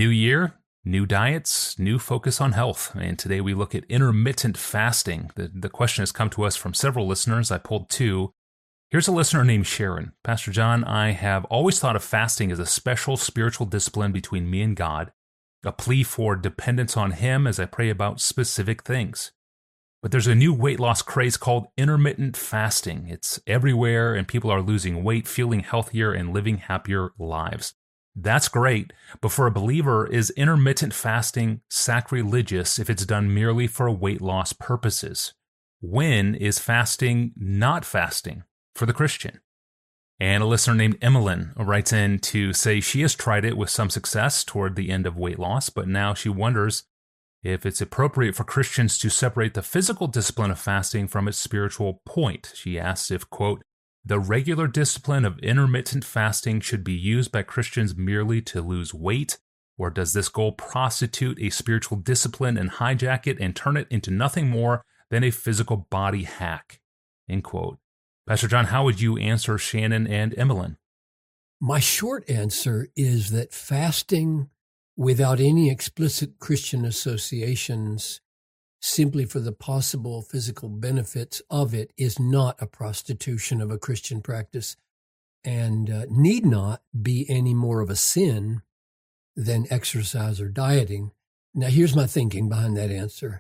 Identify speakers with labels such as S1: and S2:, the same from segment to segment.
S1: New year, new diets, new focus on health. And today we look at intermittent fasting. The question has come to us from several listeners. I pulled two. Here's a listener named Sharon. Pastor John, I have always thought of fasting as a special spiritual discipline between me and God, a plea for dependence on Him as I pray about specific things. But there's a new weight loss craze called intermittent fasting. It's everywhere, and people are losing weight, feeling healthier, and living happier lives. That's great, but for a believer, is intermittent fasting sacrilegious if it's done merely for weight loss purposes? When is fasting not fasting for the Christian? And a listener named Emmeline writes in to say she has tried it with some success toward the end of weight loss, but now she wonders if it's appropriate for Christians to separate the physical discipline of fasting from its spiritual point. She asks if, quote, the regular discipline of intermittent fasting should be used by Christians merely to lose weight, or does this goal prostitute a spiritual discipline and hijack it and turn it into nothing more than a physical body hack? End quote. Pastor John, how would you answer Shannon and Emmeline?
S2: My short answer is that fasting without any explicit Christian associations, simply for the possible physical benefits of it, is not a prostitution of a Christian practice and need not be any more of a sin than exercise or dieting. Now, here's my thinking behind that answer.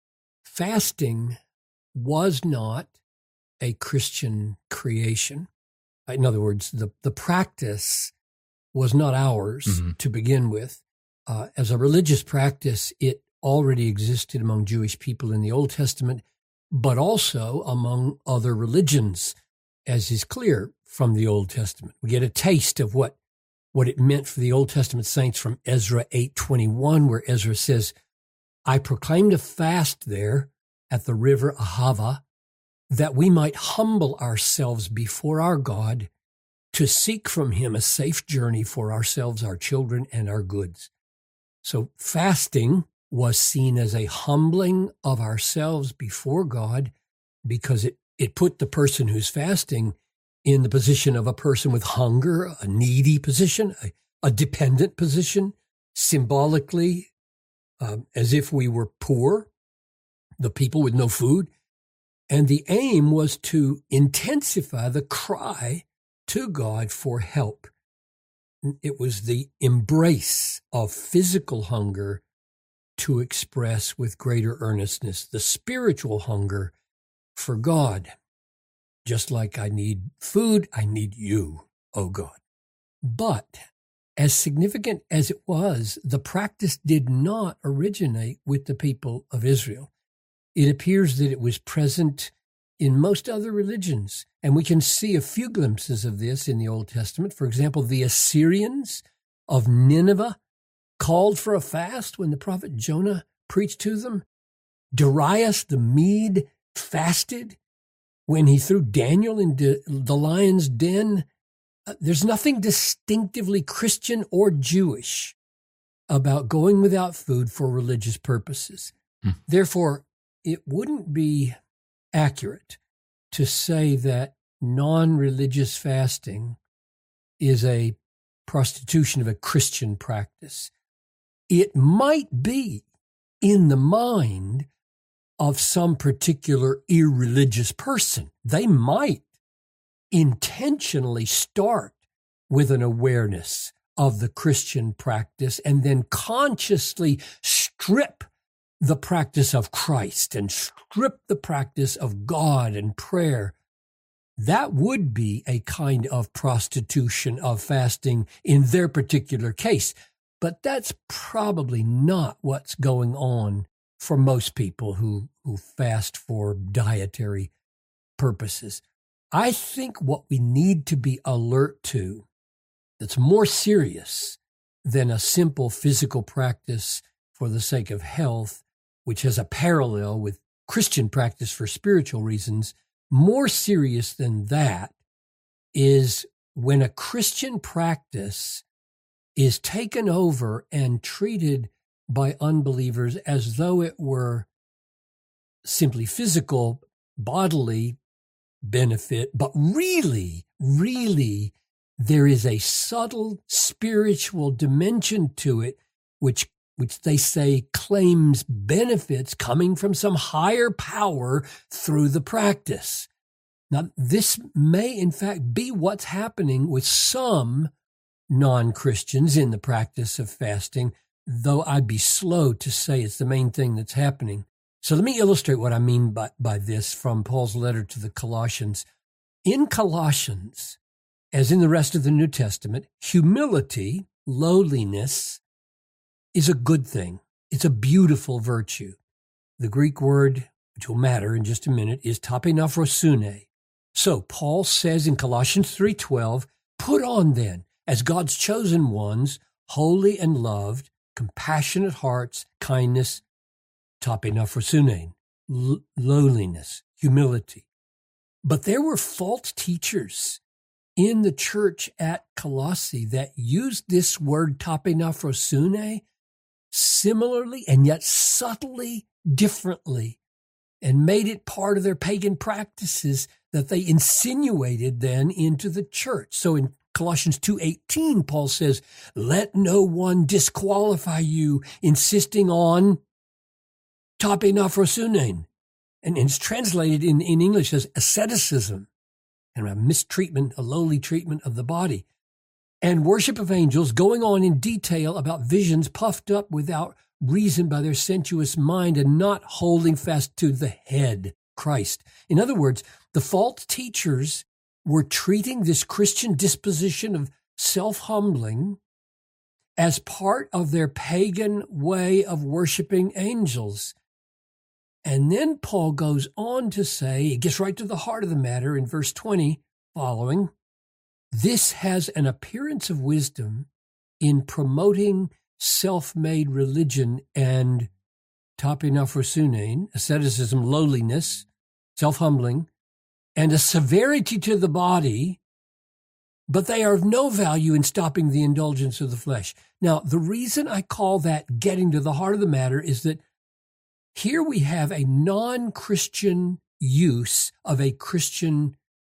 S2: Fasting was not a Christian creation. In other words, the practice was not ours to begin with. As a religious practice, it already existed among Jewish people in the Old Testament, but also among other religions, as is clear from the Old Testament. We get a taste of what it meant for the Old Testament saints from Ezra 8:21, where Ezra says, I proclaimed a fast there at the river Ahava, that we might humble ourselves before our God to seek from Him a safe journey for ourselves, our children, and our goods. So fasting was seen as a humbling of ourselves before God because it put the person who's fasting in the position of a person with hunger, a needy position, a dependent position, symbolically, as if we were poor, the people with no food. And the aim was to intensify the cry to God for help. It was the embrace of physical hunger to express with greater earnestness the spiritual hunger for God. Just like I need food, I need you, oh God. But as significant as it was, the practice did not originate with the people of Israel. It appears that it was present in most other religions, and we can see a few glimpses of this in the Old Testament. For example, the Assyrians of Nineveh called for a fast when the prophet Jonah preached to them. Darius the Mede fasted when he threw Daniel into the lion's den. There's nothing distinctively Christian or Jewish about going without food for religious purposes. Therefore, it wouldn't be accurate to say that non-religious fasting is a prostitution of a Christian practice. It might be in the mind of some particular irreligious person. They might intentionally start with an awareness of the Christian practice and then consciously strip the practice of Christ and strip the practice of God and prayer. That would be a kind of prostitution of fasting in their particular case. But that's probably not what's going on for most people who fast for dietary purposes. I think what we need to be alert to that's more serious than a simple physical practice for the sake of health, which has a parallel with Christian practice for spiritual reasons, more serious than that is when a Christian practice is taken over and treated by unbelievers as though it were simply physical, bodily benefit, but really there is a subtle spiritual dimension to it which they say claims benefits coming from some higher power through the practice. Now, this may in fact be what's happening with some non-Christians in the practice of fasting, though I'd be slow to say it's the main thing that's happening. So let me illustrate what I mean by this from Paul's letter to the Colossians. In Colossians, as in the rest of the New Testament, humility, lowliness, is a good thing. It's a beautiful virtue. The Greek word, which will matter in just a minute, is tapinaphrosune. So Paul says in Colossians 3:12, put on then, as God's chosen ones, holy and loved, compassionate hearts, kindness, tapinaphrosune, lowliness, humility. But there were false teachers in the church at Colossae that used this word tapinaphrosune similarly and yet subtly differently, and made it part of their pagan practices that they insinuated then into the church. So in Colossians 2:18, Paul says, let no one disqualify you, insisting on tapinaphrosune. And it's translated in English as asceticism, and a mistreatment, a lowly treatment of the body. And worship of angels, going on in detail about visions puffed up without reason by their sensuous mind and not holding fast to the head, Christ. In other words, the false teachers were treating this Christian disposition of self-humbling as part of their pagan way of worshiping angels. And then Paul goes on to say, he gets right to the heart of the matter in verse 20 following, this has an appearance of wisdom in promoting self-made religion and tapinaphrosune, asceticism, lowliness, self-humbling, and a severity to the body, but they are of no value in stopping the indulgence of the flesh. Now, the reason I call that getting to the heart of the matter is that here we have a non-Christian use of a Christian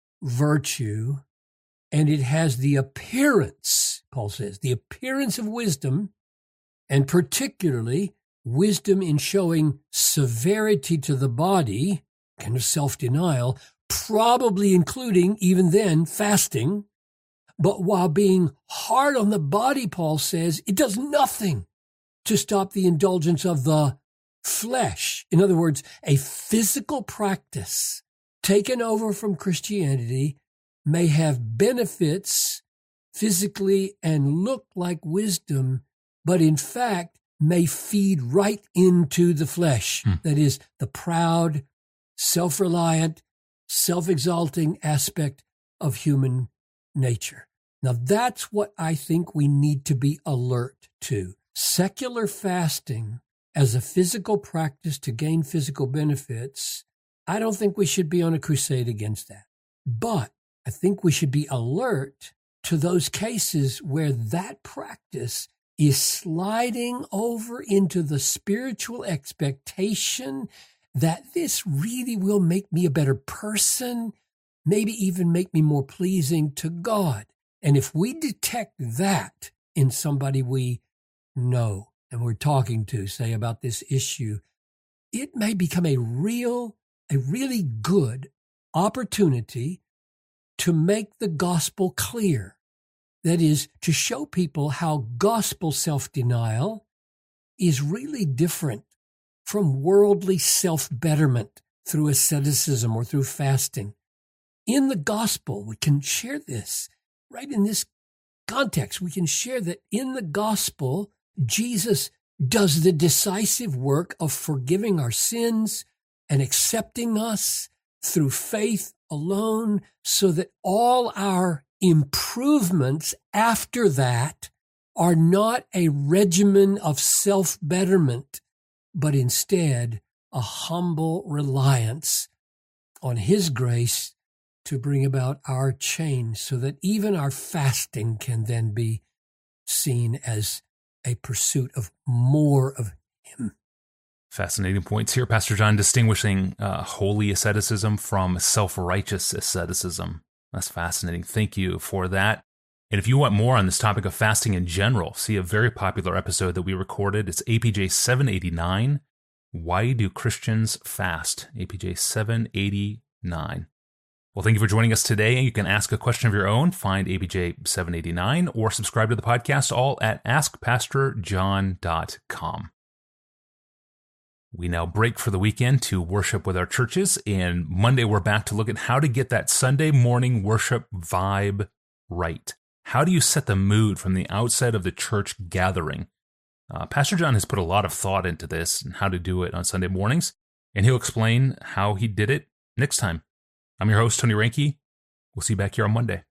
S2: virtue, and it has the appearance, Paul says, the appearance of wisdom, and particularly wisdom in showing severity to the body, kind of self-denial, probably including, even then, fasting. But while being hard on the body, Paul says, it does nothing to stop the indulgence of the flesh. In other words, a physical practice taken over from Christianity may have benefits physically and look like wisdom, but in fact may feed right into the flesh. That is, the proud, self-reliant, self-exalting aspect of human nature. Now, that's what I think we need to be alert to. Secular fasting as a physical practice to gain physical benefits, I don't think we should be on a crusade against that. But I think we should be alert to those cases where that practice is sliding over into the spiritual expectation that this really will make me a better person, maybe even make me more pleasing to God. And if we detect that in somebody we know and we're talking to, say, about this issue, it may become a really good opportunity to make the gospel clear. That is, to show people how gospel self-denial is really different from worldly self-betterment through asceticism or through fasting. In the gospel, we can share this. Right in this context, we can share that in the gospel, Jesus does the decisive work of forgiving our sins and accepting us through faith alone, so that all our improvements after that are not a regimen of self-betterment, but instead a humble reliance on His grace to bring about our change, so that even our fasting can then be seen as a pursuit of more of Him.
S1: Fascinating points here, Pastor John, distinguishing holy asceticism from self-righteous asceticism. That's fascinating. Thank you for that. And if you want more on this topic of fasting in general, see a very popular episode that we recorded. It's APJ 789, Why Do Christians Fast? APJ 789. Well, thank you for joining us today. You can ask a question of your own, find APJ 789, or subscribe to the podcast, all at askpastorjohn.com. We now break for the weekend to worship with our churches, and Monday we're back to look at how to get that Sunday morning worship vibe right. How do you set the mood from the outset of the church gathering? Pastor John has put a lot of thought into this and how to do it on Sunday mornings, and he'll explain how he did it next time. I'm your host, Tony Reinke. We'll see you back here on Monday.